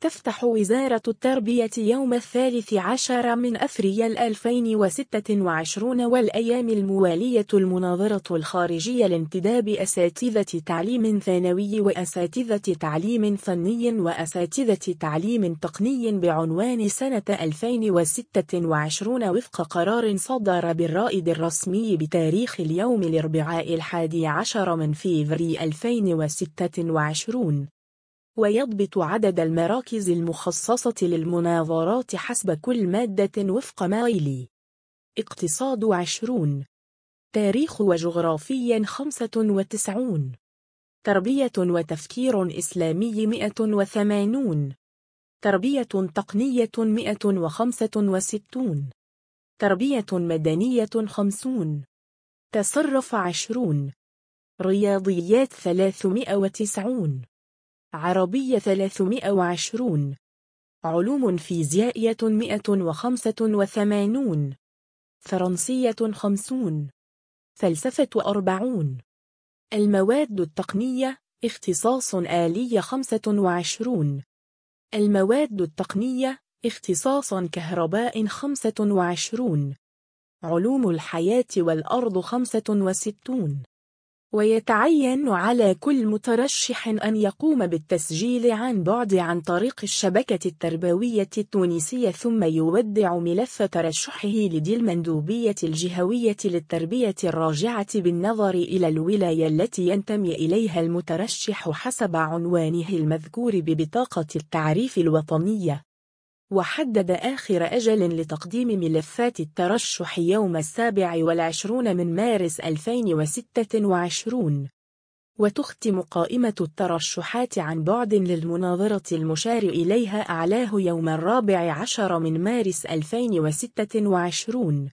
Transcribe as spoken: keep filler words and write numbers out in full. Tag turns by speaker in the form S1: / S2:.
S1: تفتح وزارة التربية يوم الثالث عشر من أفريل ألفين وستة وعشرين والأيام الموالية المناظرة الخارجية لانتداب أساتذة تعليم ثانوي وأساتذة تعليم فني وأساتذة تعليم تقني بعنوان سنة ألفين وستة وعشرين وفق قرار صدر بالرائد الرسمي بتاريخ اليوم الأربعاء الحادي عشر من فيفري ألفين وستة وعشرين. ويضبط عدد المراكز المخصصة للمناظرات حسب كل مادة وفق ما يلي: اقتصاد عشرون، تاريخ وجغرافي خمسة وتسعون، تربية وتفكير إسلامي مئة وثمانون، تربية تقنية مئة وخمسة وستون، تربية مدنية خمسون، تصرف عشرون، رياضيات ثلاثمئة وتسعون، عربية ثلاثمئة وعشرون، علوم فيزيائية مئة وخمسة وثمانون، فرنسية خمسون، فلسفة أربعون. المواد التقنية: اختصاص آلية خمسة وعشرون، المواد التقنية اختصاص كهرباء خمسة وعشرون، علوم الحياة والأرض خمسة وستون. ويتعين على كل مترشح أن يقوم بالتسجيل عن بعد عن طريق الشبكة التربوية التونسية ثم يودع ملف ترشحه لدى المندوبية الجهوية للتربية الراجعة بالنظر إلى الولاية التي ينتمي إليها المترشح حسب عنوانه المذكور ببطاقة التعريف الوطنية. وحدد آخر أجل لتقديم ملفات الترشح يوم السابع والعشرون من مارس ألفين وستة وعشرين. وتختم قائمة الترشحات عن بعد للمناظرة المشار إليها أعلاه يوم الرابع عشر من مارس ألفين وستة وعشرين.